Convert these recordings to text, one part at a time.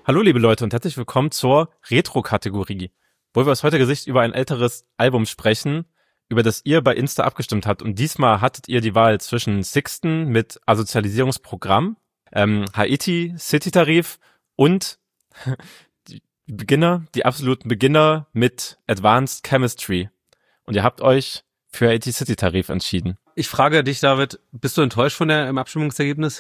Hallo liebe Leute und herzlich willkommen zur Retro-Kategorie, wo wir aus heutiger Sicht über ein älteres Album sprechen, über das ihr bei Insta abgestimmt habt. Und diesmal hattet ihr die Wahl zwischen Sixten mit Asozialisierungsprogramm, Haiti, City-Tarif und die absoluten Beginner mit Advanced Chemistry. Und ihr habt euch für Haiti City-Tarif entschieden. Ich frage dich, David, bist du enttäuscht von dem Abstimmungsergebnis?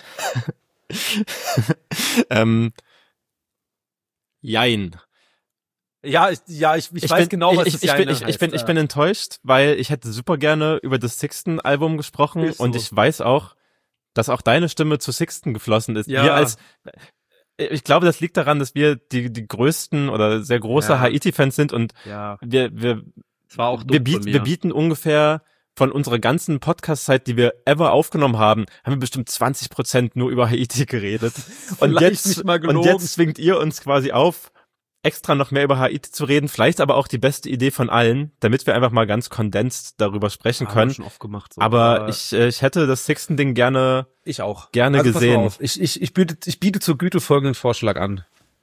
Jein. Ich weiß genau, was das Jein heißt. Ich bin enttäuscht, weil ich hätte super gerne über das Sixten-Album gesprochen Ist so. Und ich weiß auch, dass auch deine Stimme zu Sixten geflossen ist. Ja. Ich glaube, das liegt daran, dass wir die größten oder sehr große Haiti-Fans sind und Ja. wir Das war auch dumm von mir. wir bieten ungefähr von unserer ganzen Podcast-Zeit, die wir ever aufgenommen haben wir bestimmt 20% nur über Haiti geredet. Und nicht mal gelogen. und jetzt zwingt ihr uns quasi auf, extra noch mehr über Haiti zu reden. Vielleicht aber auch die beste Idee von allen, damit wir einfach mal ganz kondensiert darüber sprechen können. Haben wir schon oft gemacht. So. Aber ich hätte das Sixten-Ding gerne Ich auch. Gerne Also pass mal gesehen. auf. Ich biete zur Güte folgenden Vorschlag an.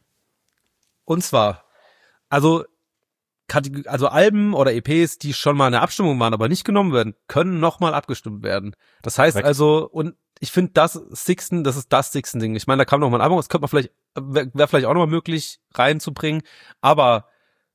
Und zwar, also Alben oder EPs, die schon mal in der Abstimmung waren, aber nicht genommen werden, können nochmal abgestimmt werden. Das heißt Korrekt. also, und ich finde das ist das Sixten-Ding. Ich meine, da kam noch mal ein Album, das könnte man vielleicht, wäre vielleicht auch noch mal möglich reinzubringen, aber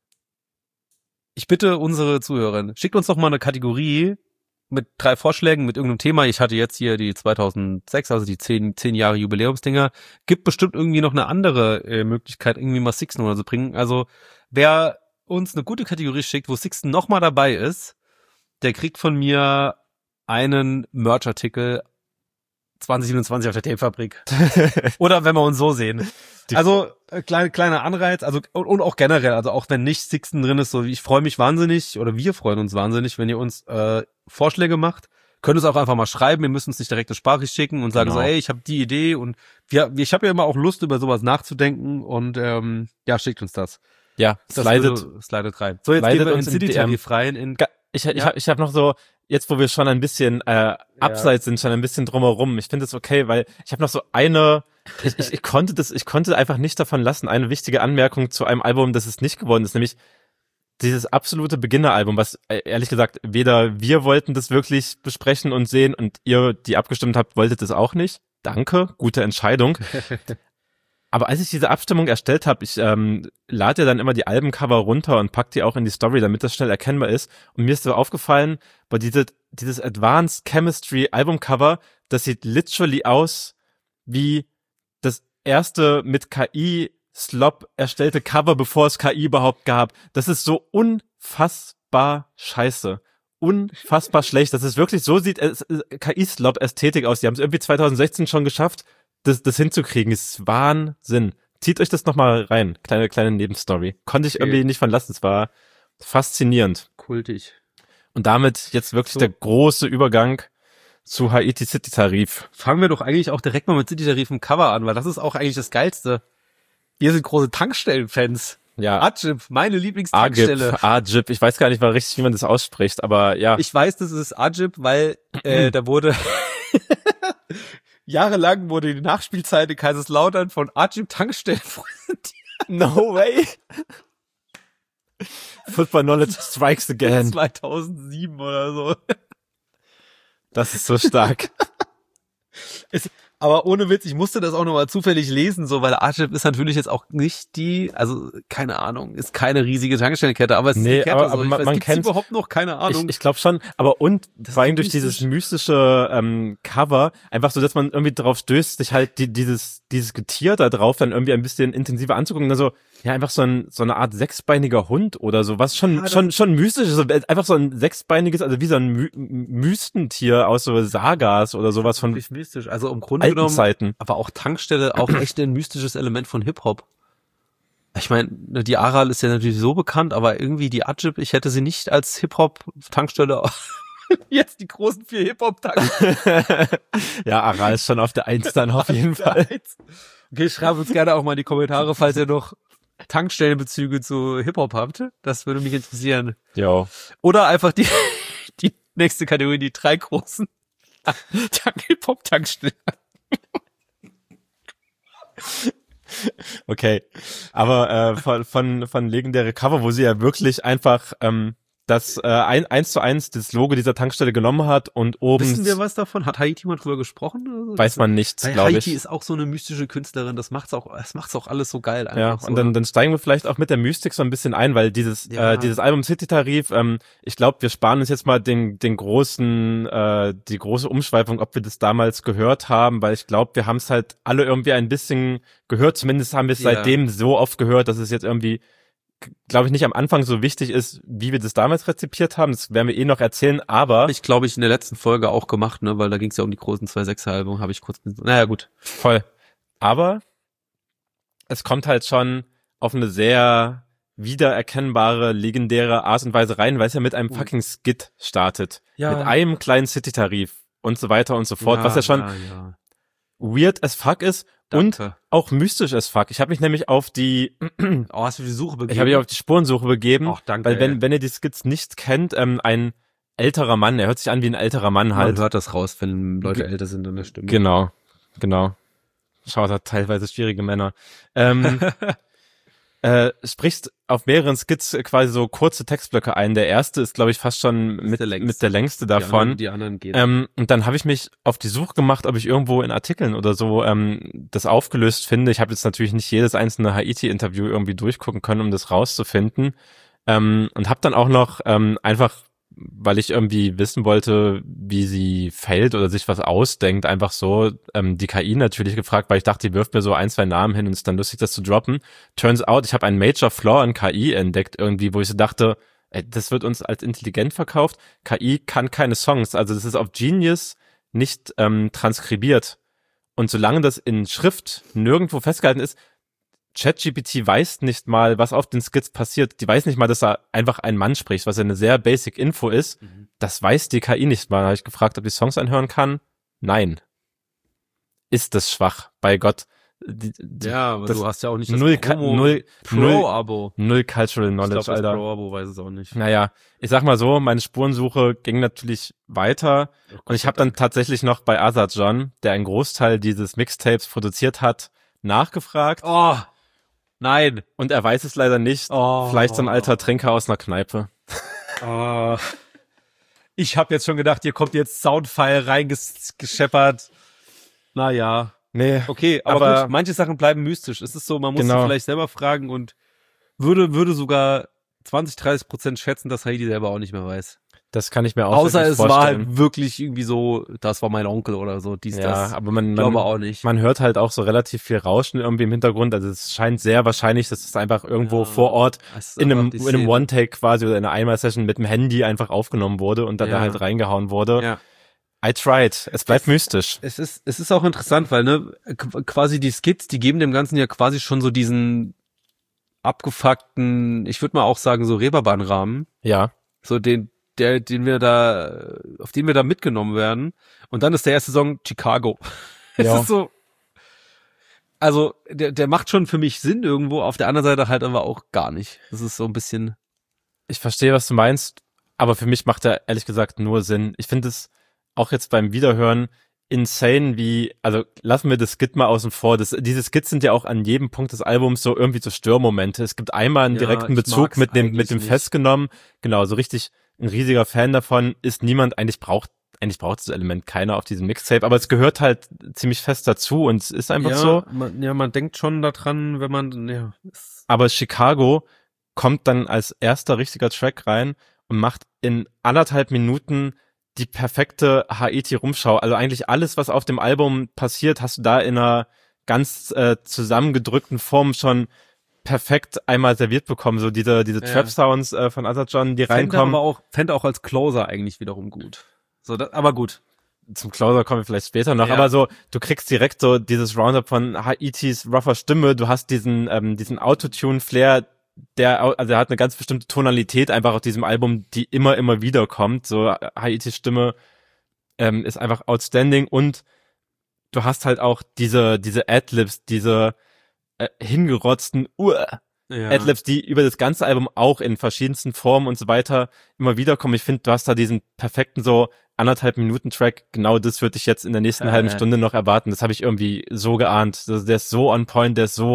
ich bitte unsere Zuhörer, schickt uns doch mal eine Kategorie mit 3 Vorschlägen, mit irgendeinem Thema. Ich hatte jetzt hier die 2006, also die 10 Jahre Jubiläumsdinger. Gibt bestimmt irgendwie noch eine andere Möglichkeit, irgendwie mal Sixten oder so bringen. Also, wer uns eine gute Kategorie schickt, wo Sixten nochmal dabei ist, der kriegt von mir einen Merch-Artikel 2027 auf der Tapefabrik. Oder wenn wir uns so sehen. Also kleiner Anreiz, also und auch generell, also auch wenn nicht Sixten drin ist, so ich freue mich wahnsinnig oder wir freuen uns wahnsinnig, wenn ihr uns Vorschläge macht. Könnt es auch einfach mal schreiben, ihr müsst uns nicht direkt eine Sprache schicken und sagen so, hey, ich habe die Idee und ich habe ja immer auch Lust, über sowas nachzudenken und schickt uns das. Ja, slidet rein. So, jetzt gehen wir in City-Tarif rein. Ich hab noch so, jetzt wo wir schon ein bisschen abseits sind, schon ein bisschen drumherum. Ich finde es okay, weil ich habe noch so ich konnte einfach nicht davon lassen, eine wichtige Anmerkung zu einem Album, das es nicht geworden ist, nämlich dieses absolute Beginner-Album, was ehrlich gesagt, weder wir wollten das wirklich besprechen und sehen und ihr, die abgestimmt habt, wolltet es auch nicht. Danke, gute Entscheidung. Aber als ich diese Abstimmung erstellt habe, ich lade ja dann immer die Albencover runter und pack die auch in die Story, damit das schnell erkennbar ist. Und mir ist so aufgefallen, bei dieses Advanced Chemistry Albumcover, das sieht literally aus wie das erste mit KI-Slop erstellte Cover, bevor es KI überhaupt gab. Das ist so unfassbar scheiße. Unfassbar schlecht. Das ist wirklich, so sieht KI-Slop-Ästhetik aus. Die haben es irgendwie 2016 schon geschafft, das hinzukriegen, ist Wahnsinn. Zieht euch das nochmal rein. Kleine Nebenstory. Konnte ich irgendwie nicht verlassen. Es war faszinierend. Kultig. Und damit jetzt wirklich der große Übergang zu Haiti City Tarif. Fangen wir doch eigentlich auch direkt mal mit City Tarif im Cover an, weil das ist auch eigentlich das Geilste. Wir sind große Tankstellen-Fans. Ja. Ajib, meine Lieblingstankstelle. Ajib. Ich weiß gar nicht mal richtig, wie man das ausspricht, aber ja. Ich weiß, das ist Ajib, weil da wurde jahrelang wurde die Nachspielzeit in Kaiserslautern von Ajib Tankstellen präsentiert. No way. Football Knowledge strikes again. 2007 oder so. Das ist so stark. Aber ohne Witz, ich musste das auch nochmal zufällig lesen, so, weil Ajib ist natürlich jetzt auch nicht keine Ahnung, ist keine riesige Tankstellenkette, aber es ist eine Kette, aber man kennt überhaupt noch, keine Ahnung. Ich glaube schon, aber vor allem durch dieses mystische Cover, einfach so, dass man irgendwie drauf stößt, sich halt dieses Getier da drauf dann irgendwie ein bisschen intensiver anzugucken, also ja, einfach so eine Art sechsbeiniger Hund oder so, was schon mystisch ist, einfach so ein sechsbeiniges, also wie so ein Mystentier aus so Sagas oder sowas von wirklich mystisch, also im Grunde genommen, Zeiten. Aber auch Tankstelle, auch echt ein mystisches Element von Hip-Hop. Ich meine, die Aral ist ja natürlich so bekannt, aber irgendwie die Ajib, ich hätte sie nicht als Hip-Hop-Tankstelle. Jetzt die großen 4 Hip-Hop-Tankstellen. Ja, Aral ist schon auf der 1 dann auf jeden Fall. Okay, schreibt uns gerne auch mal in die Kommentare, falls ihr noch Tankstellenbezüge zu Hip-Hop habt. Das würde mich interessieren. Jo. Oder einfach die nächste Kategorie, die 3 großen Hip-Hop-Tankstellen. Okay. Aber von legendäre Cover, wo sie ja wirklich einfach das 1:1 das Logo dieser Tankstelle genommen hat und oben... Wissen wir was davon? Hat Haiti mal drüber gesprochen? Oder so? Weiß man nichts, glaube ich. Haiti ist auch so eine mystische Künstlerin, das macht's auch alles so geil einfach. Ja, und so, dann steigen wir vielleicht auch mit der Mystik so ein bisschen ein, weil dieses Album City Tarif, ich glaube, wir sparen uns jetzt mal die große Umschweifung, ob wir das damals gehört haben, weil ich glaube, wir haben es halt alle irgendwie ein bisschen gehört, zumindest haben wir es seitdem so oft gehört, dass es jetzt irgendwie, glaube ich, nicht am Anfang so wichtig ist, wie wir das damals rezipiert haben. Das werden wir eh noch erzählen, aber... Ich glaube, in der letzten Folge auch gemacht, ne, weil da ging es ja um die großen 2/6er-Album, habe ich kurz... Naja, gut. Voll. Aber es kommt halt schon auf eine sehr wiedererkennbare, legendäre Art und Weise rein, weil es ja mit einem fucking Skit startet. Ja. Mit einem kleinen City-Tarif und so weiter und so fort, was ja schon weird as fuck ist. Danke. Und auch mystisch as fuck. Ich habe mich nämlich auf die hast du die Suche begeben? Ich habe mich auf die Spurensuche begeben, Ach, danke, weil wenn ihr die Skits nicht kennt, ein älterer Mann, er hört sich an wie ein älterer Mann halt. Man hört das raus, wenn Leute älter sind an der Stimme. Genau. Schaut hat teilweise schwierige Männer. Sprichst auf mehreren Skits quasi so kurze Textblöcke ein. Der erste ist, glaube ich, fast schon mit der längste davon. Die anderen gehen. Und dann habe ich mich auf die Suche gemacht, ob ich irgendwo in Artikeln oder so das aufgelöst finde. Ich habe jetzt natürlich nicht jedes einzelne Haiti-Interview irgendwie durchgucken können, um das rauszufinden. Und habe dann auch noch einfach, weil ich irgendwie wissen wollte, wie sie fällt oder sich was ausdenkt, einfach so die KI natürlich gefragt, weil ich dachte, die wirft mir so 1, 2 Namen hin und ist dann lustig, das zu droppen. Turns out, ich habe einen Major Flaw in KI entdeckt irgendwie, wo ich so dachte, das wird uns als intelligent verkauft. KI kann keine Songs, also das ist auf Genius nicht transkribiert. Und solange das in Schrift nirgendwo festgehalten ist, ChatGPT weiß nicht mal, was auf den Skits passiert. Die weiß nicht mal, dass da einfach ein Mann spricht, was ja eine sehr basic Info ist. Das weiß die KI nicht mal. Da habe ich gefragt, ob die Songs anhören kann. Nein. Ist das schwach, bei Gott. Ja, aber du hast ja auch nicht das Pro-Abo. Null Cultural Knowledge, ich glaub, Alter. Das Pro-Abo weiß es auch nicht. Naja, ich sag mal so, meine Spurensuche ging natürlich weiter. Und ich habe dann tatsächlich noch bei Azad John, der einen Großteil dieses Mixtapes produziert hat, nachgefragt. Oh, nein. Und er weiß es leider nicht. Vielleicht so ein alter Trinker aus einer Kneipe. Ich habe jetzt schon gedacht, hier kommt jetzt Soundfile reingescheppert. Naja. Nee. Okay, aber gut, manche Sachen bleiben mystisch. Es ist so, man muss sie vielleicht selber fragen und würde sogar 20-30% schätzen, dass Heidi selber auch nicht mehr weiß. Das kann ich mir auch Außer es vorstellen. war halt wirklich irgendwie so, das war mein Onkel oder so, das. Aber man glaube auch nicht. Man hört halt auch so relativ viel Rauschen irgendwie im Hintergrund. Also es scheint sehr wahrscheinlich, dass es einfach irgendwo vor Ort in einem One-Take quasi oder in einer Einmal-Session mit dem Handy einfach aufgenommen wurde und dann da halt reingehauen wurde. Ja. I tried. Es bleibt mystisch. Es ist auch interessant, weil ne quasi die Skits, die geben dem Ganzen ja quasi schon so diesen abgefuckten, ich würde mal auch sagen so Reeperbahn-Rahmen. Ja. So auf den wir da mitgenommen werden. Und dann ist der erste Song Chicago. Es ist so, also der macht schon für mich Sinn irgendwo, auf der anderen Seite halt aber auch gar nicht. Das ist so ein bisschen. Ich verstehe, was du meinst, aber für mich macht er ehrlich gesagt nur Sinn. Ich finde es auch jetzt beim Wiederhören insane, also lassen wir das Skit mal außen vor. Diese Skits sind ja auch an jedem Punkt des Albums so irgendwie so Störmomente. Es gibt einmal einen direkten Bezug mit dem Festgenommen. Genau, so richtig ein riesiger Fan davon ist niemand. Eigentlich braucht das Element keiner auf diesem Mixtape, aber es gehört halt ziemlich fest dazu und es ist einfach so. Man denkt schon daran, wenn man, Aber Chicago kommt dann als erster richtiger Track rein und macht in 1,5 Minuten die perfekte Haiti-Rumschau. Also eigentlich alles, was auf dem Album passiert, hast du da in einer ganz zusammengedrückten Form schon perfekt einmal serviert bekommen. So diese Trap-Sounds von Azad John, die reinkommen. Fände auch als Closer eigentlich wiederum gut. So, aber gut. Zum Closer kommen wir vielleicht später noch. Ja. Aber so, du kriegst direkt so dieses Roundup von Haitis rougher Stimme. Du hast diesen Autotune-Flair, der hat eine ganz bestimmte Tonalität einfach auf diesem Album, die immer wieder kommt. So Haitis Stimme ist einfach outstanding und du hast halt auch diese Adlibs, diese hingerotzten Adlibs, die über das ganze Album auch in verschiedensten Formen und so weiter immer wieder kommen. Ich finde, du hast da diesen perfekten so 1,5 Minuten Track. Genau das würde ich jetzt in der nächsten halben Stunde noch erwarten. Das habe ich irgendwie so geahnt. Der ist so on point, der ist so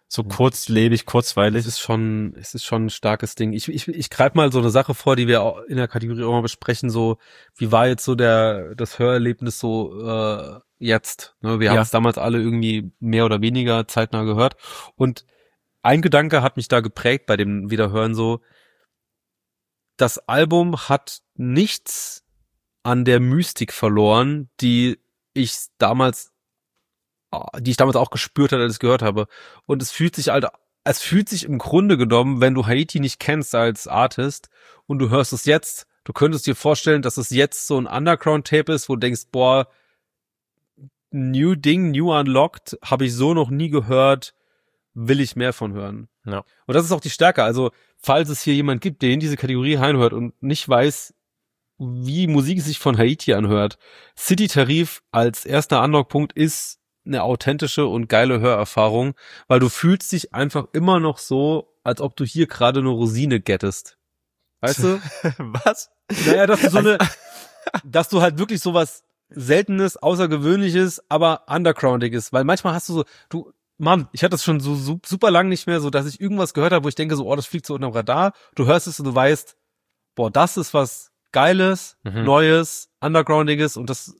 so kurzlebig, kurzweilig. Es ist schon ein starkes Ding. Ich greife mal so eine Sache vor, die wir auch in der Kategorie auch mal besprechen, so, wie war jetzt so das Hörerlebnis so, jetzt? Ne, wir haben es damals alle irgendwie mehr oder weniger zeitnah gehört. Und ein Gedanke hat mich da geprägt bei dem Wiederhören so, das Album hat nichts an der Mystik verloren, die ich damals auch gespürt habe, als ich es gehört habe. Und es fühlt sich im Grunde genommen, wenn du Haiti nicht kennst als Artist und du hörst es jetzt, du könntest dir vorstellen, dass es jetzt so ein Underground-Tape ist, wo du denkst, boah, New Unlocked, habe ich so noch nie gehört, will ich mehr von hören. Ja. Und das ist auch die Stärke. Also, falls es hier jemand gibt, der in diese Kategorie reinhört und nicht weiß, wie Musik sich von Haiti anhört, City Tarif als erster Andockpunkt ist eine authentische und geile Hörerfahrung, weil du fühlst dich einfach immer noch so, als ob du hier gerade eine Rosine gettest. Weißt du? Was? Naja, dass du halt wirklich sowas Seltenes, Außergewöhnliches, aber Undergroundiges, weil manchmal hast du so, Mann, ich hatte das schon so super lang nicht mehr, so dass ich irgendwas gehört habe, wo ich denke so, oh, das fliegt so unterm Radar. Du hörst es und du weißt, boah, das ist was Geiles, Neues, Undergroundiges und das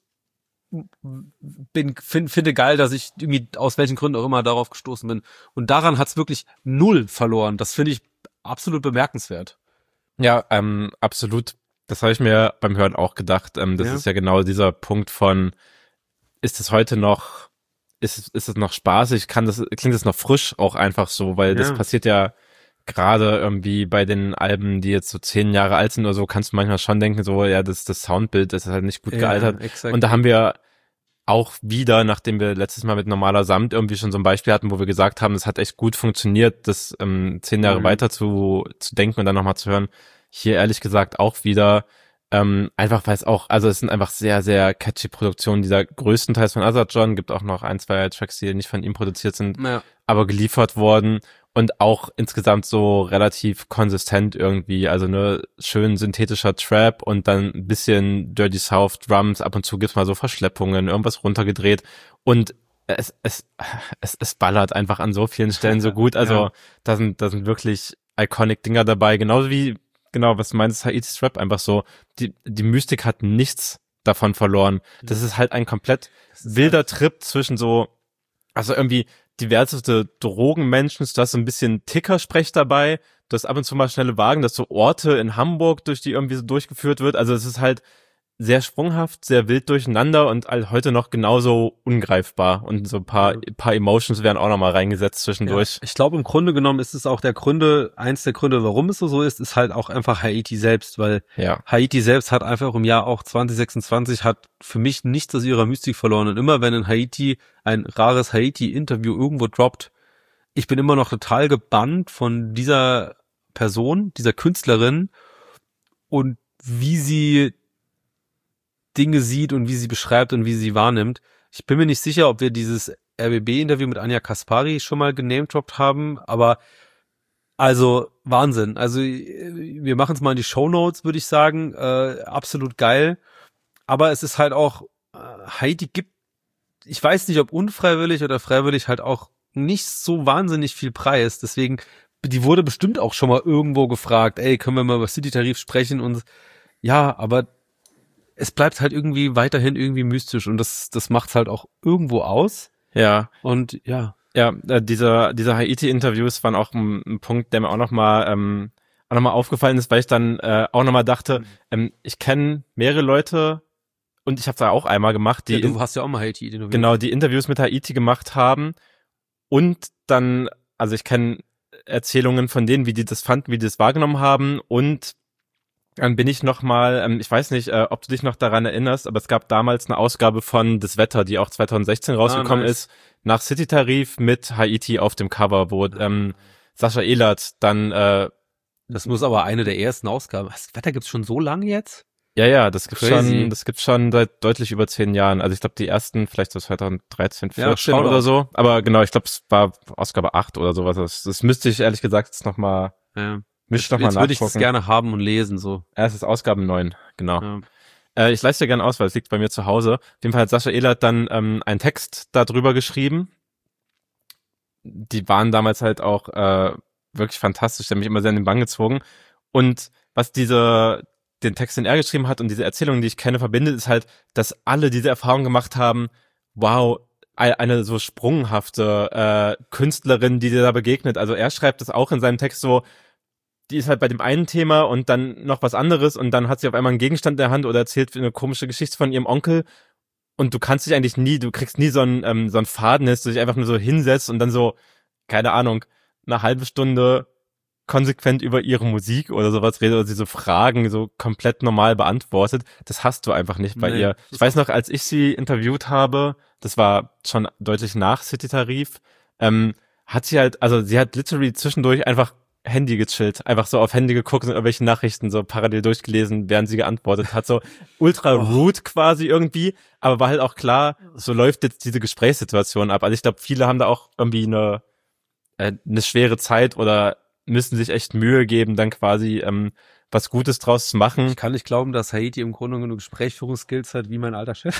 finde geil, dass ich irgendwie aus welchen Gründen auch immer darauf gestoßen bin. Und daran hat's wirklich null verloren. Das finde ich absolut bemerkenswert. Ja, absolut. Das habe ich mir beim Hören auch gedacht. Das ist ja genau dieser Punkt von, ist es heute noch, ist es noch spaßig? Klingt es noch frisch auch einfach so, weil das passiert ja gerade irgendwie bei den Alben, die jetzt so 10 Jahre alt sind oder so, kannst du manchmal schon denken, so, ja, das Soundbild, das ist halt nicht gut gealtert. Exakt. Und da haben wir auch wieder, nachdem wir letztes Mal mit Normaler Samt irgendwie schon so ein Beispiel hatten, wo wir gesagt haben, das hat echt gut funktioniert, das 10 Jahre weiter zu denken und dann nochmal zu hören. Hier ehrlich gesagt auch wieder, einfach weil es auch, also es sind einfach sehr, sehr catchy Produktionen, die da größtenteils von Azad John, gibt auch noch 1, 2 Tracks, die nicht von ihm produziert sind, aber geliefert worden und auch insgesamt so relativ konsistent irgendwie, also ne, schön synthetischer Trap und dann ein bisschen Dirty South Drums, ab und zu gibt's mal so Verschleppungen, irgendwas runtergedreht und es ballert einfach an so vielen Stellen so gut, also da sind wirklich iconic Dinger dabei, genauso wie genau, was du meinst, Haitis Rap einfach so, die Mystik hat nichts davon verloren. Das ist halt ein komplett wilder Trip zwischen so, also irgendwie diverseste Drogenmenschen, du hast so ein bisschen Tickersprech dabei, du hast ab und zu mal schnelle Wagen, das so Orte in Hamburg, durch die irgendwie so durchgeführt wird, also es ist halt sehr sprunghaft, sehr wild durcheinander und halt heute noch genauso ungreifbar und so ein paar Emotions werden auch nochmal reingesetzt zwischendurch. Ja, ich glaube, im Grunde genommen ist es auch eins der Gründe, warum es so ist halt auch einfach Haiti selbst, weil Haiti selbst hat einfach im Jahr auch 2026 hat für mich nichts aus ihrer Mystik verloren und immer wenn in Haiti ein rares Haiti-Interview irgendwo droppt, ich bin immer noch total gebannt von dieser Person, dieser Künstlerin und wie sie Dinge sieht und wie sie beschreibt und wie sie wahrnimmt. Ich bin mir nicht sicher, ob wir dieses RBB-Interview mit Anja Kaspari schon mal genamedroppt haben, aber also Wahnsinn. Also wir machen es mal in die Shownotes, würde ich sagen. Absolut geil. Aber es ist halt auch, Heidi gibt, ich weiß nicht, ob unfreiwillig oder freiwillig halt auch nicht so wahnsinnig viel Preis. Deswegen, die wurde bestimmt auch schon mal irgendwo gefragt, ey, können wir mal über City-Tarif sprechen? Und ja, aber es bleibt halt irgendwie weiterhin irgendwie mystisch und das macht's halt auch irgendwo aus. Ja. Und ja. Ja, diese Haiti-Interviews waren auch ein Punkt, der mir auch nochmal aufgefallen ist, weil ich dann auch nochmal dachte, ich kenne mehrere Leute und ich habe es auch einmal gemacht, die du hast ja auch mal Haiti interviewt. Genau, die Interviews mit Haiti gemacht haben und dann, also ich kenne Erzählungen von denen, wie die das fanden, wie die das wahrgenommen haben und dann bin ich nochmal, ich weiß nicht, ob du dich noch daran erinnerst, aber es gab damals eine Ausgabe von Das Wetter, die auch 2016 rausgekommen ist, nach City Tarif mit Haiti auf dem Cover, wo Sascha Elert dann das muss aber eine der ersten Ausgaben. Das Wetter gibt's schon so lange jetzt? Ja, das gibt's schon seit deutlich über 10 Jahren. Also ich glaube die ersten vielleicht so 2013, 14 oder so. Aber genau, ich glaube es war Ausgabe 8 oder sowas. Das müsste ich ehrlich gesagt jetzt nochmal jetzt würde ich das gerne haben und lesen, so. Es ist Ausgabe 9, genau. Ja. Ich leiste dir gerne aus, weil es liegt bei mir zu Hause. Auf jeden Fall hat Sascha Elert dann einen Text da drüber geschrieben. die waren damals halt auch wirklich fantastisch, die haben mich immer sehr in den Bann gezogen. Und was den Text, den er geschrieben hat und diese Erzählung, die ich kenne, verbindet, ist halt, dass alle diese Erfahrung gemacht haben, wow, eine so sprunghafte Künstlerin, die dir da begegnet. Also er schreibt das auch in seinem Text so, die ist halt bei dem einen Thema und dann noch was anderes und dann hat sie auf einmal einen Gegenstand in der Hand oder erzählt eine komische Geschichte von ihrem Onkel und du kannst dich eigentlich nie, du kriegst nie so einen Faden, dass du dich einfach nur so hinsetzt und dann so, keine Ahnung, eine halbe Stunde konsequent über ihre Musik oder sowas redet oder sie so Fragen so komplett normal beantwortet. Das hast du einfach nicht bei ihr. Ich weiß noch, als ich sie interviewt habe, das war schon deutlich nach City-Tarif, hat sie halt, also sie hat literally zwischendurch einfach Handy gechillt, einfach so auf Handy geguckt und irgendwelche Nachrichten so parallel durchgelesen, während sie geantwortet hat, so ultra rude quasi irgendwie, aber war halt auch klar, so läuft jetzt diese Gesprächssituation ab. Also ich glaube, viele haben da auch irgendwie eine schwere Zeit oder müssen sich echt Mühe geben, dann quasi was Gutes draus zu machen. Ich kann nicht glauben, dass Haiti im Grunde genug Gesprächsführungsskills hat wie mein alter Chef.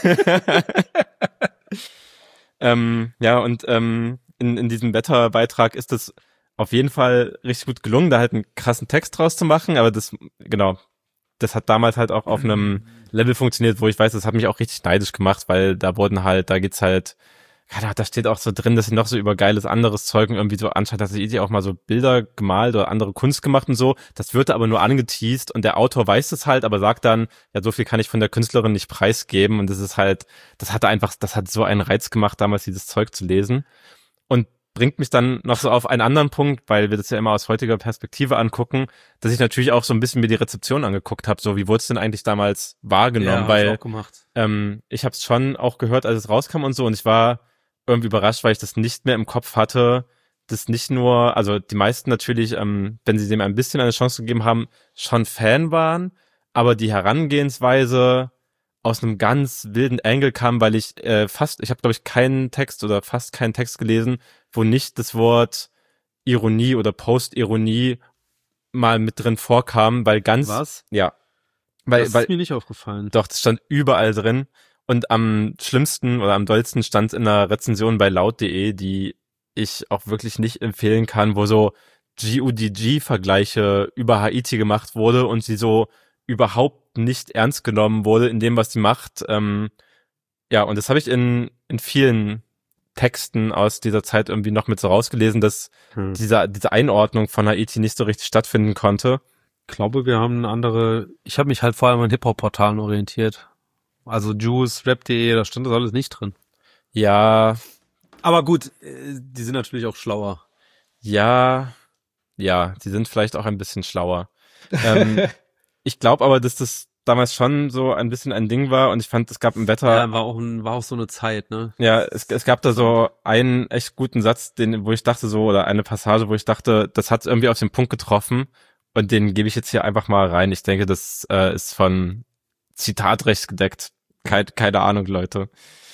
Ja, und in diesem Wetterbeitrag ist es auf jeden Fall richtig gut gelungen, da halt einen krassen Text draus zu machen, aber das hat damals halt auch auf einem Level funktioniert, wo ich weiß, das hat mich auch richtig neidisch gemacht, weil da geht's halt, ja, da steht auch so drin, dass sie noch so über geiles anderes Zeug und irgendwie so anscheinend, dass sie auch mal so Bilder gemalt oder andere Kunst gemacht und so. Das wird aber nur angeteast und der Autor weiß es halt, aber sagt dann, ja, so viel kann ich von der Künstlerin nicht preisgeben und das ist halt, das hat so einen Reiz gemacht, damals dieses Zeug zu lesen und bringt mich dann noch so auf einen anderen Punkt, weil wir das ja immer aus heutiger Perspektive angucken, dass ich natürlich auch so ein bisschen mir die Rezeption angeguckt habe, so wie wurde es denn eigentlich damals wahrgenommen, Ja, weil hab ich auch gemacht. Ich habe es schon auch gehört, als es rauskam und so und ich war irgendwie überrascht, weil ich das nicht mehr im Kopf hatte, dass nicht nur, also die meisten natürlich, wenn sie dem ein bisschen eine Chance gegeben haben, schon Fan waren, aber die Herangehensweise aus einem ganz wilden Angle kam, weil ich habe glaube ich keinen Text oder fast keinen Text gelesen, wo nicht das Wort Ironie oder Postironie mal mit drin vorkam, weil ganz... Was? Ja. Das ist mir nicht aufgefallen. Doch, das stand überall drin. Und am schlimmsten oder am dollsten stand in einer Rezension bei laut.de, die ich auch wirklich nicht empfehlen kann, wo so GUDG-Vergleiche über Haiti gemacht wurde und sie so überhaupt nicht ernst genommen wurde in dem, was sie macht. Ja, und das habe ich in vielen Texten aus dieser Zeit irgendwie noch mit so rausgelesen, dass diese Einordnung von Haiti nicht so richtig stattfinden konnte. Ich glaube, ich habe mich halt vor allem an Hip-Hop-Portalen orientiert. Also Juice, Rap.de, da stand das alles nicht drin. Ja. Aber gut, die sind natürlich auch schlauer. Ja, die sind vielleicht auch ein bisschen schlauer. Ich glaube aber, dass das damals schon so ein bisschen ein Ding war und ich fand, es gab im Wetter... Ja, war auch so eine Zeit, ne? Ja, es gab da so einen echt guten Satz, wo ich dachte so, oder eine Passage, wo ich dachte, das hat irgendwie auf den Punkt getroffen und den gebe ich jetzt hier einfach mal rein. Ich denke, das ist von Zitatrecht gedeckt. Keine Ahnung, Leute.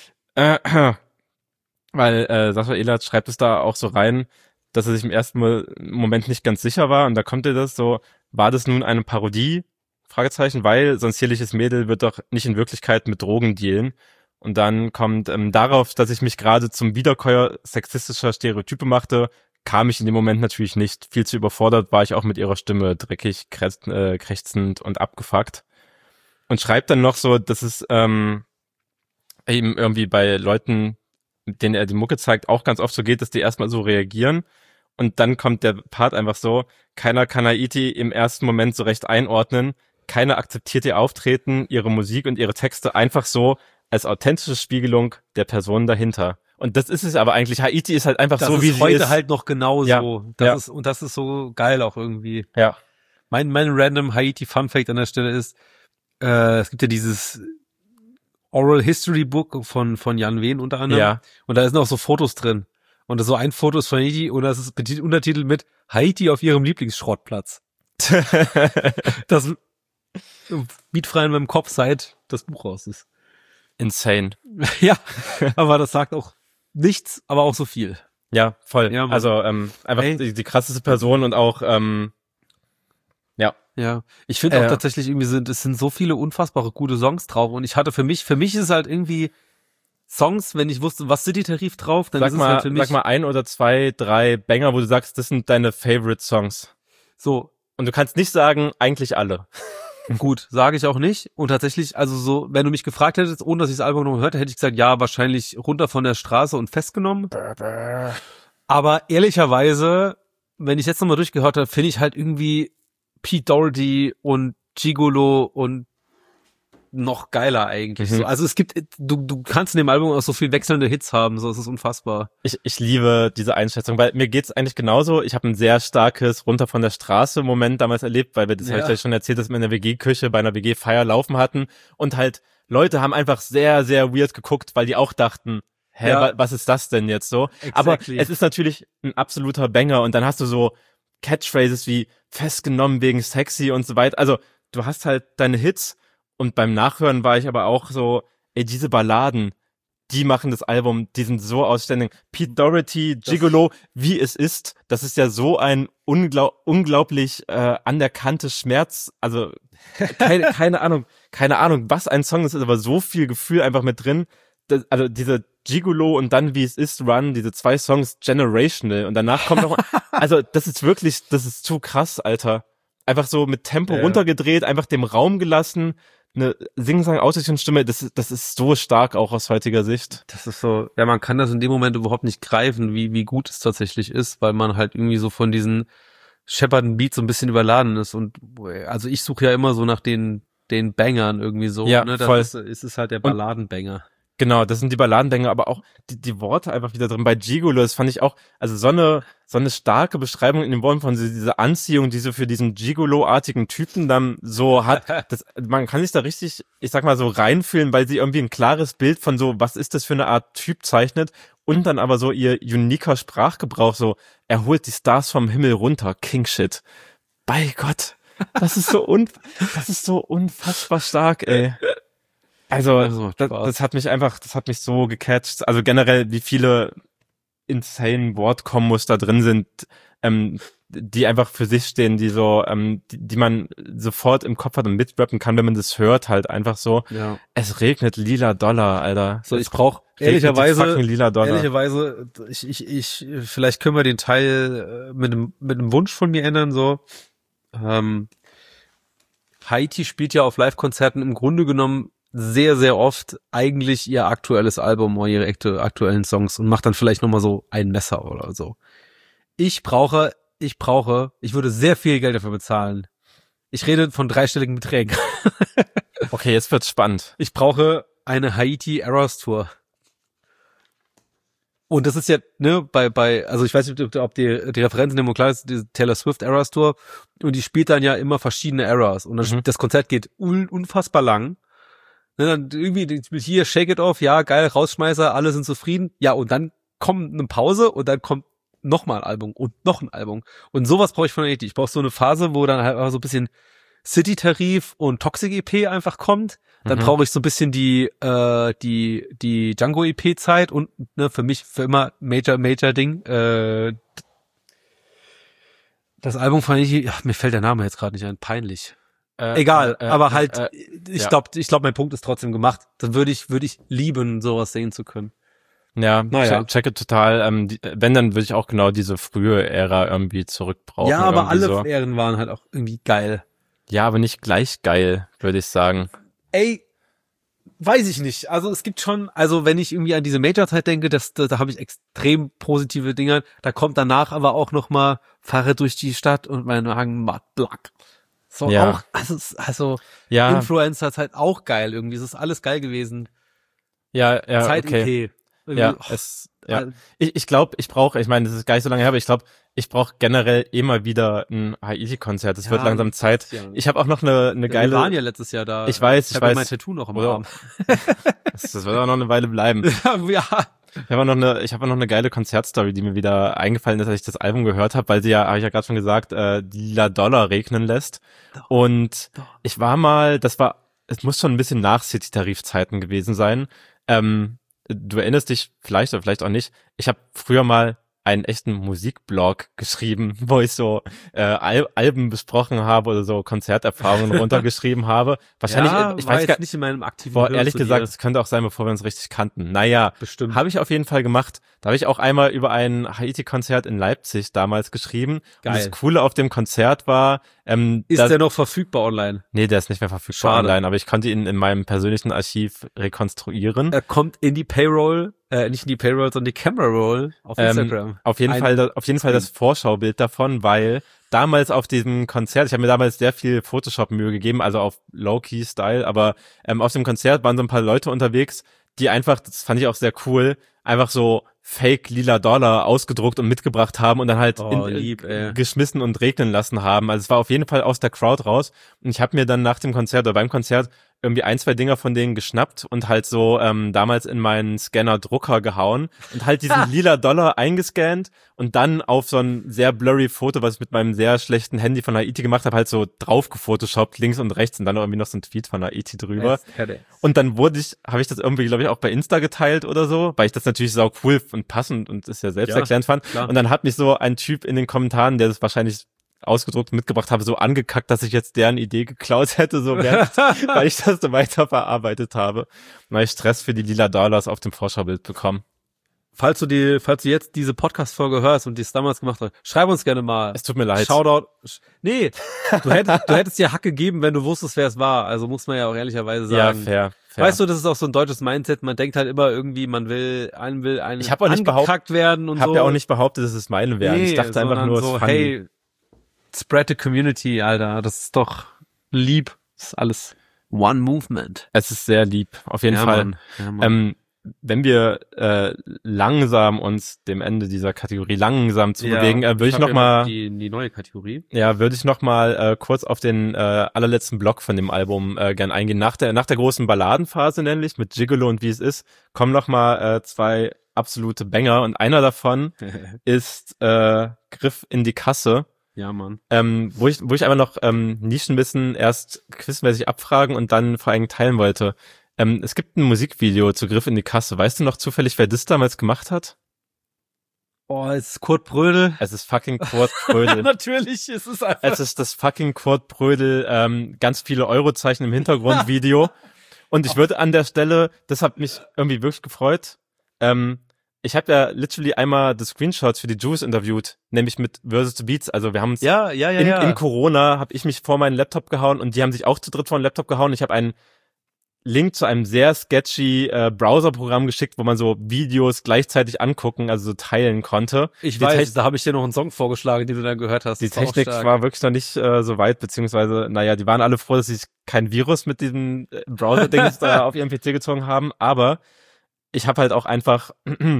Weil Sascha Elert schreibt es da auch so rein, dass er sich im ersten Moment nicht ganz sicher war und da kommt er das so, war das nun eine Parodie? Fragezeichen, weil sonst zierliches Mädel wird doch nicht in Wirklichkeit mit Drogen dealen. Und dann kommt darauf, dass ich mich gerade zum Wiederkäuer sexistischer Stereotype machte, kam ich in dem Moment natürlich nicht. Viel zu überfordert war ich auch mit ihrer Stimme, dreckig, krächzend und abgefuckt. Und schreibt dann noch so, dass es eben irgendwie bei Leuten, denen er die Mucke zeigt, auch ganz oft so geht, dass die erstmal so reagieren. Und dann kommt der Part einfach so, keiner kann Haiti im ersten Moment so recht einordnen, keiner akzeptiert ihr Auftreten, ihre Musik und ihre Texte einfach so als authentische Spiegelung der Person dahinter. Und das ist es aber eigentlich. Haiti ist halt einfach das so, wie sie ist. Das ist heute halt noch genauso. Ja. Das ist so geil auch irgendwie. Ja. Mein random Haiti Fun Fact an der Stelle ist, es gibt ja dieses Oral History Book von Jan Wehn unter anderem. Ja. Und da sind auch so Fotos drin. Und das so ein Foto ist von Haiti und das ist Untertitel mit Haiti auf ihrem Lieblingsschrottplatz. Das mietfrei in meinem Kopf, seit das Buch raus ist. Insane. Ja, aber das sagt auch nichts, aber auch so viel. Ja, voll. Ja, also einfach die krasseste Person und auch ja. Ja, ich finde auch tatsächlich irgendwie es sind so viele unfassbare gute Songs drauf und ich hatte für mich ist es halt irgendwie Songs, wenn ich wusste, was City-Tarif drauf, dann Sag ist es halt für mich sag mal 1 oder 2, 3 Banger, wo du sagst, das sind deine Favorite Songs. so. Und du kannst nicht sagen, eigentlich alle. Gut, sage ich auch nicht. Und tatsächlich, also so, wenn du mich gefragt hättest, ohne dass ich das Album noch hörte, hätte ich gesagt, ja, wahrscheinlich runter von der Straße und festgenommen. Aber ehrlicherweise, wenn ich jetzt nochmal durchgehört habe, finde ich halt irgendwie Pete Doherty und Gigolo und noch geiler eigentlich. So, also es gibt, du kannst in dem Album auch so viel wechselnde Hits haben, so, es ist unfassbar. Ich liebe diese Einschätzung, weil mir geht's eigentlich genauso. Ich habe ein sehr starkes runter von der Straße Moment damals erlebt, weil das habe ich gleich schon erzählt, dass wir in der WG-Küche bei einer WG-Feier laufen hatten und halt Leute haben einfach sehr, sehr weird geguckt, weil die auch dachten, was ist das denn jetzt so? Exactly. Aber es ist natürlich ein absoluter Banger und dann hast du so Catchphrases wie festgenommen wegen sexy und so weiter. Also du hast halt deine Hits. Und beim Nachhören war ich aber auch so, diese Balladen, die machen das Album, die sind so ausständig. Pete Doherty, Gigolo, wie es ist, das ist ja so ein unglaublich an der Kante Schmerz, also keine Ahnung, was ein Song ist, aber so viel Gefühl einfach mit drin. Also diese Gigolo und dann wie es ist Run, diese 2 Songs generational und danach kommt noch, also das ist zu krass, Alter. Einfach so mit Tempo runtergedreht, einfach dem Raum gelassen. Eine Sing-Sang-Autotune-Stimme, das ist so stark auch aus heutiger Sicht. Das ist so, ja, man kann das in dem Moment überhaupt nicht greifen, wie gut es tatsächlich ist, weil man halt irgendwie so von diesen scheppernden Beats so ein bisschen überladen ist und also ich suche ja immer so nach den Bangern irgendwie so, ja, ne, voll. Das ist halt der Balladenbanger. Genau, das sind die Balladenbanger, aber auch die Worte einfach wieder drin. Bei Gigolo, das fand ich auch, also so eine starke Beschreibung in den Worten von dieser Anziehung, die so für diesen Gigolo-artigen Typen dann so hat. Man kann sich da richtig, ich sag mal so reinfühlen, weil sie irgendwie ein klares Bild von so, was ist das für eine Art Typ zeichnet und dann aber so ihr uniker Sprachgebrauch, so, er holt die Stars vom Himmel runter, King Shit. Bei Gott, das ist so unfassbar stark, ey. Also das hat mich so gecatcht. Also generell, wie viele insane Wortkombos da drin sind, die einfach für sich stehen, die so, die man sofort im Kopf hat und mitrappen kann, wenn man das hört, halt einfach so. Ja. Es regnet lila Dollar, Alter. So, ich brauche ehrlicherweise, ich vielleicht können wir den Teil mit einem Wunsch von mir ändern, so. Haiti spielt ja auf Live-Konzerten im Grunde genommen sehr, sehr oft eigentlich ihr aktuelles Album oder ihre aktuellen Songs und macht dann vielleicht nochmal so ein Messer oder so. Ich würde sehr viel Geld dafür bezahlen. Ich rede von 3-stelligen Beträgen. Okay, jetzt wird's spannend. Ich brauche eine Haiti Eras Tour. Und das ist ja, ne, also ich weiß nicht, ob die Referenzen immer klar ist, die Taylor Swift Eras Tour. Und die spielt dann ja immer verschiedene Eras. Und das Konzert geht unfassbar lang. Ne, dann irgendwie hier Shake It Off, ja, geil, Rausschmeißer, alle sind zufrieden. Ja, und dann kommt eine Pause und dann kommt nochmal ein Album und noch ein Album. Und sowas brauche ich von Haiti. Ich brauche so eine Phase, wo dann halt so ein bisschen City-Tarif und Toxic EP einfach kommt. Dann brauche ich so ein bisschen die Django EP-Zeit und ne, für mich für immer Major Ding. Das Album von Haiti, mir fällt der Name jetzt gerade nicht ein, peinlich. Egal, aber halt, ich glaube, mein Punkt ist trotzdem gemacht. Dann würde ich lieben, sowas sehen zu können. Ja, checke total. Wenn, dann würde ich auch genau diese frühe Ära irgendwie zurückbrauchen. Ja, aber alle so. Ähren waren halt auch irgendwie geil. Ja, aber nicht gleich geil, würde ich sagen. Ey, weiß ich nicht. Also es gibt schon, also wenn ich irgendwie an diese Major-Zeit denke, da habe ich extrem positive Dinge. Da kommt danach aber auch nochmal Fahre durch die Stadt und mein Wagen Mud Black. So ja. Auch, also ja. Influencer-Zeit auch geil irgendwie. Es ist alles geil gewesen. Ja, Zeit-EP. Okay. Ich glaube, ich meine, das ist gar nicht so lange her, aber ich glaube, ich brauche generell immer wieder ein Haiti-Konzert. Es wird langsam Zeit. Ja. Ich habe auch noch eine geile... Wir waren ja letztes Jahr da. Ich weiß. Ich habe mein Tattoo noch im Arm. Das wird auch noch eine Weile bleiben. Ja. Ich habe auch noch eine geile Konzertstory, die mir wieder eingefallen ist, als ich das Album gehört habe, weil sie ja, habe ich ja gerade schon gesagt, lila Dollar regnen lässt. Und ich war mal, es muss schon ein bisschen nach City-Tarif-Zeiten gewesen sein. Du erinnerst dich vielleicht oder vielleicht auch nicht, ich habe früher mal einen echten Musikblog geschrieben, wo ich so Alben besprochen habe oder so Konzerterfahrungen runtergeschrieben habe. Wahrscheinlich, ich weiß gar nicht in meinem aktiven ehrlich gesagt, es könnte auch sein, bevor wir uns richtig kannten. Naja, bestimmt. Habe ich auf jeden Fall gemacht. Da habe ich auch einmal über ein Haiti-Konzert in Leipzig damals geschrieben. Geil. Und das Coole auf dem Konzert war, ist der noch verfügbar online? Nee, der ist nicht mehr verfügbar online, aber ich konnte ihn in meinem persönlichen Archiv rekonstruieren. Er kommt in die Payroll, nicht in die Payroll, sondern die Camera Roll auf Instagram. Auf jeden Fall das Vorschaubild davon, weil damals auf diesem Konzert, ich habe mir damals sehr viel Photoshop-Mühe gegeben, also auf Low-Key-Style, aber auf dem Konzert waren so ein paar Leute unterwegs, die einfach, das fand ich auch sehr cool, einfach so Fake lila Dollar ausgedruckt und mitgebracht haben und dann halt geschmissen und regnen lassen haben. Also es war auf jeden Fall aus der Crowd raus. Und ich habe mir dann nach dem Konzert oder beim Konzert irgendwie 1, 2 Dinger von denen geschnappt und halt so damals in meinen Scanner-Drucker gehauen und halt diesen lila Dollar eingescannt und dann auf so ein sehr blurry Foto, was ich mit meinem sehr schlechten Handy von Haiti gemacht habe, halt so drauf gefotoshoppt, links und rechts und dann irgendwie noch so ein Tweet von Haiti drüber. Und dann habe ich das irgendwie, glaube ich, auch bei Insta geteilt oder so, weil ich das natürlich sau cool und passend und ist ja selbsterklärend fand. Klar. Und dann hat mich so ein Typ in den Kommentaren, der das wahrscheinlich ausgedruckt mitgebracht habe, so angekackt, dass ich jetzt deren Idee geklaut hätte, so weil ich das so weiter verarbeitet habe. Weil ich Stress für die lila Dollars auf dem Vorschaubild bekommen. Falls du jetzt diese Podcast-Folge hörst und die es damals gemacht hast, schreib uns gerne mal. Es tut mir leid. Shoutout. Nee, du hättest dir Hack gegeben, wenn du wusstest, wer es war. Also muss man ja auch ehrlicherweise sagen. Ja, fair. Weißt du, das ist auch so ein deutsches Mindset. Man denkt halt immer irgendwie, man will einen ich hab auch nicht angekackt werden und so. Ich habe ja auch nicht behauptet, dass es meine wären. Ich dachte einfach nur, so, hey, spread the community, Alter. Das ist doch lieb. Das ist alles one movement. Es ist sehr lieb, auf jeden Fall. Ja, Mann. Wenn wir langsam uns dem Ende dieser Kategorie langsam zu bewegen, würde ich noch mal die neue Kategorie. Ja, würde ich noch mal kurz auf den allerletzten Block von dem Album gern eingehen. Nach der großen Balladenphase nämlich mit Gigolo und Wie es ist, kommen noch mal 2 absolute Banger und einer davon ist Griff in die Kasse. Ja, Mann. Wo ich einfach noch Nischenwissen erst quizmäßig abfragen und dann vor allem teilen wollte. Es gibt ein Musikvideo zu Griff in die Kasse. Weißt du noch zufällig, wer das damals gemacht hat? Oh, es ist Kurt Brödel. Es ist fucking Kurt Brödel. Natürlich, es ist einfach. Es ist das fucking Kurt Brödel, ganz viele Eurozeichen im Hintergrundvideo. Und ich würde an der Stelle, das hat mich irgendwie wirklich gefreut, ich habe ja literally einmal die Screenshots für die Juice interviewt, nämlich mit Versus the Beats. Also wir haben uns in Corona, habe ich mich vor meinen Laptop gehauen und die haben sich auch zu dritt vor den Laptop gehauen. Ich habe einen Link zu einem sehr sketchy Browser-Programm geschickt, wo man so Videos gleichzeitig angucken, also so teilen konnte. Ich weiß, da habe ich dir noch einen Song vorgeschlagen, den du dann gehört hast. Die Technik war wirklich noch nicht so weit, beziehungsweise, die waren alle froh, dass sie kein Virus mit diesem Browser-Ding da auf ihrem PC gezogen haben, aber ich habe halt auch einfach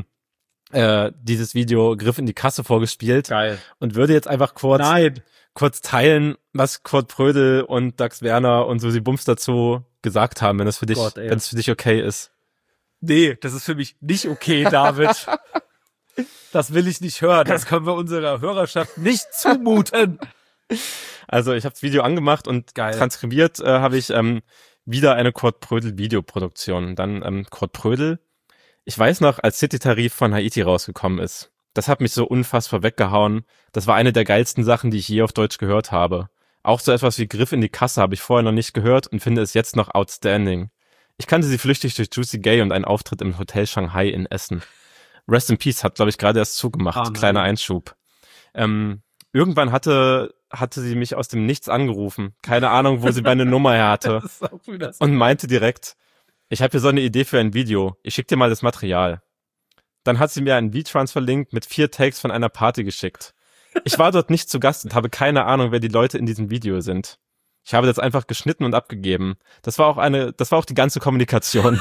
dieses Video Griff in die Kasse vorgespielt. Geil. Und würde jetzt einfach kurz teilen, was Kurt Brödel und Dax Werner und Susi Bums dazu gesagt haben, wenn es für dich okay ist. Nee, das ist für mich nicht okay, David. Das will ich nicht hören. Das können wir unserer Hörerschaft nicht zumuten. Also ich habe das Video angemacht und transkribiert habe ich wieder eine Kurt Brödel Videoproduktion. Dann Kurt Brödel. Ich weiß noch, als City-Tarif von Haiti rausgekommen ist. Das hat mich so unfassbar weggehauen. Das war eine der geilsten Sachen, die ich je auf Deutsch gehört habe. Auch so etwas wie Griff in die Kasse habe ich vorher noch nicht gehört und finde es jetzt noch outstanding. Ich kannte sie flüchtig durch Juicy Gay und einen Auftritt im Hotel Shanghai in Essen. Rest in Peace hat, glaube ich, gerade erst zugemacht. Kleiner Einschub. Irgendwann hatte sie mich aus dem Nichts angerufen. Keine Ahnung, wo sie meine Nummer her hatte. Das ist auch wieder so. Und meinte direkt, ich habe hier so eine Idee für ein Video. Ich schick dir mal das Material. Dann hat sie mir einen V-Transfer-Link mit 4 Takes von einer Party geschickt. Ich war dort nicht zu Gast und habe keine Ahnung, wer die Leute in diesem Video sind. Ich habe das einfach geschnitten und abgegeben. Das war auch die ganze Kommunikation.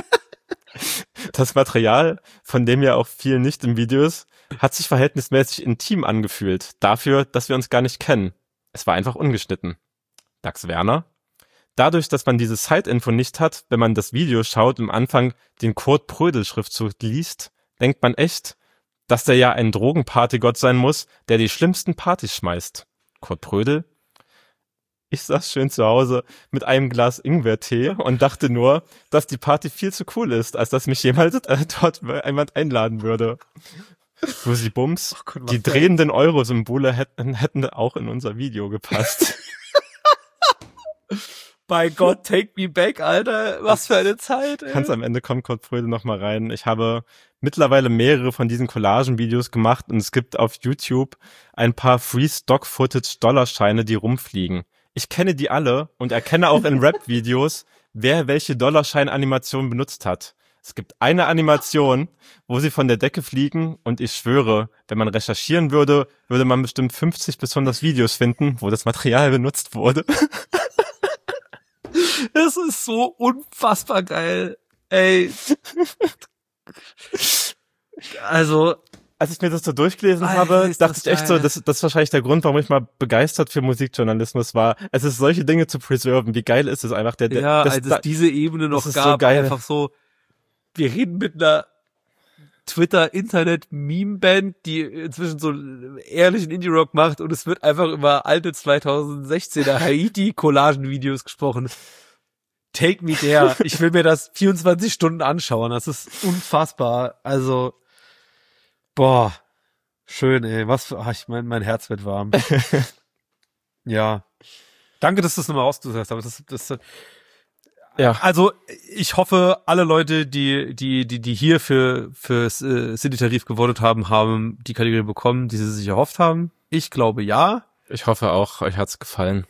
Das Material, von dem ja auch viel nicht im Video ist, hat sich verhältnismäßig intim angefühlt. Dafür, dass wir uns gar nicht kennen. Es war einfach ungeschnitten. Dax Werner. Dadurch, dass man diese Side-Info nicht hat, wenn man das Video schaut und am Anfang den Kurt Brödel-Schriftzug liest, denkt man echt, dass der ja ein Drogenpartygott sein muss, der die schlimmsten Partys schmeißt. Kurt Brödel? Ich saß schön zu Hause mit einem Glas Ingwertee und dachte nur, dass die Party viel zu cool ist, als dass mich jemals dort jemand einladen würde. Susi Bums, Oh Gott, die drehenden Euro-Symbole hätten auch in unser Video gepasst. Bei Gott, take me back, Alter. Was für eine Zeit, ey. Ganz am Ende kommt Kurt Fröde noch mal rein. Ich habe mittlerweile mehrere von diesen Collagen-Videos gemacht und es gibt auf YouTube ein paar Free-Stock-Footage-Dollarscheine, die rumfliegen. Ich kenne die alle und erkenne auch in Rap-Videos, wer welche Dollarschein-Animation benutzt hat. Es gibt eine Animation, wo sie von der Decke fliegen und ich schwöre, wenn man recherchieren würde, würde man bestimmt 50 bis 100 Videos finden, wo das Material benutzt wurde. Das ist so unfassbar geil. Ey. Also, als ich mir das so durchgelesen habe, dachte ich echt so, das ist wahrscheinlich der Grund, warum ich mal begeistert für Musikjournalismus war. Es ist solche Dinge zu preserven. Wie geil ist es einfach? als es diese Ebene noch gab, so geil. Einfach so, wir reden mit einer Twitter-Internet-Meme-Band, die inzwischen so ehrlichen Indie-Rock macht und es wird einfach über alte 2016er Haiti-Collagen-Videos gesprochen. Take me there. Ich will mir das 24 Stunden anschauen. Das ist unfassbar. Also, boah, schön, ey. Mein Herz wird warm. Ja. Danke, dass du es nochmal rausgesucht hast. Aber ja. Also, ich hoffe, alle Leute, die hier für City-Tarif gewotet haben die Kategorie bekommen, die sie sich erhofft haben. Ich glaube, ja. Ich hoffe auch, euch hat's gefallen.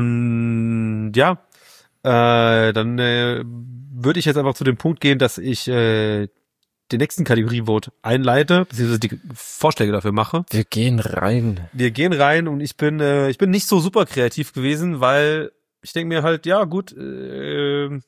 Und ja, dann würde ich jetzt einfach zu dem Punkt gehen, dass ich den nächsten Kategorie-Vote einleite, beziehungsweise die Vorschläge dafür mache. Wir gehen rein und ich bin nicht so super kreativ gewesen, weil ich denke mir halt, ja gut, 10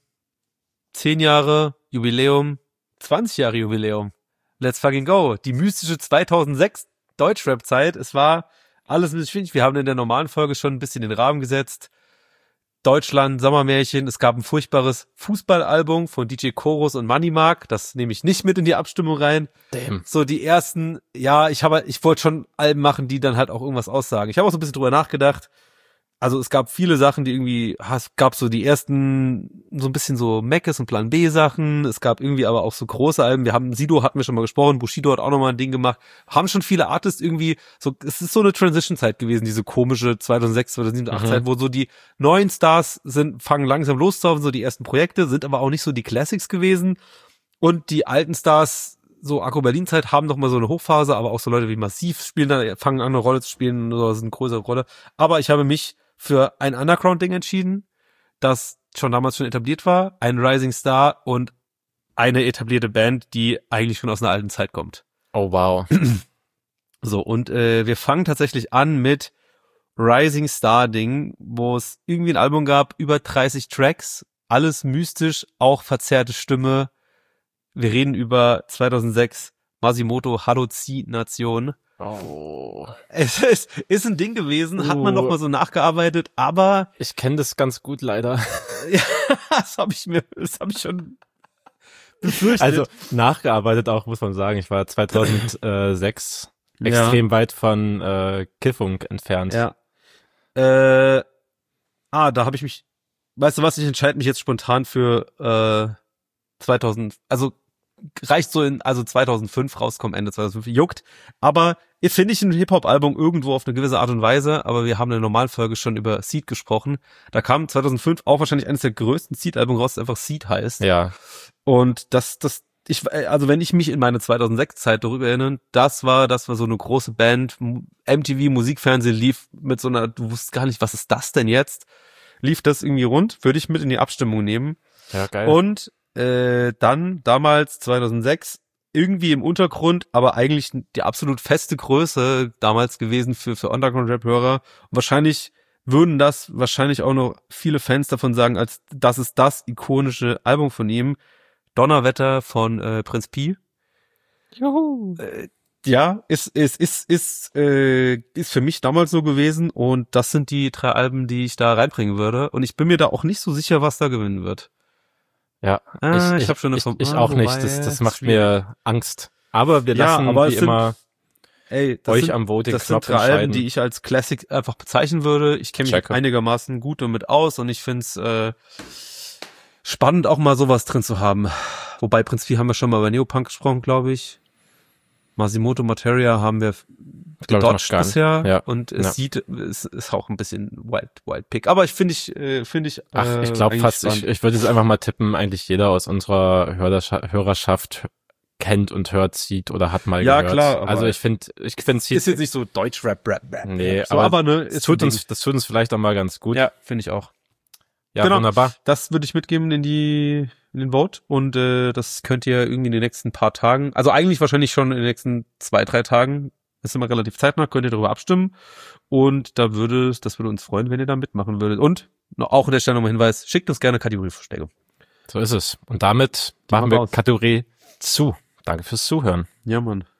Jahre Jubiläum, 20 Jahre Jubiläum. Let's fucking go. Die mystische 2006 Deutschrap-Zeit. Es war alles ein bisschen schwierig. Wir haben in der normalen Folge schon ein bisschen den Rahmen gesetzt. Deutschland, Sommermärchen. Es gab ein furchtbares Fußballalbum von DJ Chorus und Money Mark. Das nehme ich nicht mit in die Abstimmung rein. Damn. So die ersten, ja, ich wollte schon Alben machen, die dann halt auch irgendwas aussagen. Ich habe auch so ein bisschen drüber nachgedacht. Also es gab viele Sachen, die irgendwie, es gab so die ersten, so ein bisschen so Meckes und Plan B Sachen. Es gab irgendwie aber auch so große Alben. Sido hatten wir schon mal gesprochen, Bushido hat auch nochmal ein Ding gemacht. Haben schon viele Artists irgendwie, so, es ist so eine Transition-Zeit gewesen, diese komische 2006, 2007, 2008 Zeit, wo so die neuen Stars fangen langsam loszulaufen, so die ersten Projekte, sind aber auch nicht so die Classics gewesen. Und die alten Stars, so Akku Berlin Zeit, haben noch mal so eine Hochphase, aber auch so Leute wie Massiv fangen an, eine Rolle zu spielen, oder sind eine größere Rolle. Aber ich habe mich für ein Underground-Ding entschieden, das damals schon etabliert war, ein Rising Star und eine etablierte Band, die eigentlich schon aus einer alten Zeit kommt. Oh wow. So, und wir fangen tatsächlich an mit Rising Star Ding, wo es irgendwie ein Album gab, über 30 Tracks, alles mystisch, auch verzerrte Stimme. Wir reden über 2006 Masimoto Halluzination. Oh. Es ist ein Ding gewesen, hat man noch mal so nachgearbeitet, aber ich kenne das ganz gut leider. Ja, das hab ich schon befürchtet. Also nachgearbeitet auch, muss man sagen. Ich war 2006 extrem weit von Kiffung entfernt. Ja. Da habe ich mich, weißt du was, ich entscheide mich jetzt spontan für 2000, also reicht so 2005 rauskommen, Ende 2005, juckt. Aber finde ich ein Hip-Hop-Album irgendwo auf eine gewisse Art und Weise, aber wir haben in der Normalfolge schon über Seed gesprochen. Da kam 2005 auch wahrscheinlich eines der größten Seed-Alben raus, das einfach Seed heißt. Ja. Und wenn ich mich in meine 2006-Zeit darüber erinnere, das war so eine große Band, MTV, Musikfernsehen lief mit so einer, du wusstest gar nicht, was ist das denn jetzt? Lief das irgendwie rund, würde ich mit in die Abstimmung nehmen. Ja, geil. Und dann damals 2006 irgendwie im Untergrund, aber eigentlich die absolut feste Größe damals gewesen für Underground-Rap-Hörer. Und wahrscheinlich würden das auch noch viele Fans davon sagen, als das ist das ikonische Album von ihm. Donnerwetter von Prinz Pi. Juhu. Ja, ist für mich damals so gewesen und das sind die 3 Alben, die ich da reinbringen würde. Und ich bin mir da auch nicht so sicher, was da gewinnen wird. Ja, ich habe schon ich auch nicht. Das macht mir Angst. Aber wir lassen wie immer euch am Voting-Knopf entscheiden. 3 Alben, die ich als Classic einfach bezeichnen würde. Ich kenne mich einigermaßen gut damit aus und ich find's spannend, auch mal sowas drin zu haben. Wobei Prinz Pi haben wir schon mal über Neopunk gesprochen, glaube ich. Masimoto Materia haben wir Glaub ich noch gedodged gar nicht. bisher Ja. und es Ja. sieht, es ist auch ein bisschen Wild Pick. Aber ich finde ich Ach, ich glaube eigentlich fast, spannend. ich würde jetzt einfach mal tippen, eigentlich jeder aus unserer Hörerschaft kennt und hört, sieht oder hat mal Ja, gehört. klar, aber Also ich finde, es ist jetzt nicht so Deutsch-Rap. nee, so, aber ne, das tut uns vielleicht auch mal ganz gut. Ja, finde ich auch. Ja, genau. wunderbar. Das würde ich mitgeben in den Vote und das könnt ihr irgendwie in den nächsten paar Tagen, also eigentlich wahrscheinlich schon in den nächsten 2-3 Tagen, ist immer relativ zeitnah, könnt ihr darüber abstimmen und das würde uns freuen, wenn ihr da mitmachen würdet. Und auch an der Stelle nochmal Hinweis, schickt uns gerne Kategorievorschläge. So ist es. Und damit machen wir wir raus. Kategorie zu. Danke fürs Zuhören. Ja, Mann.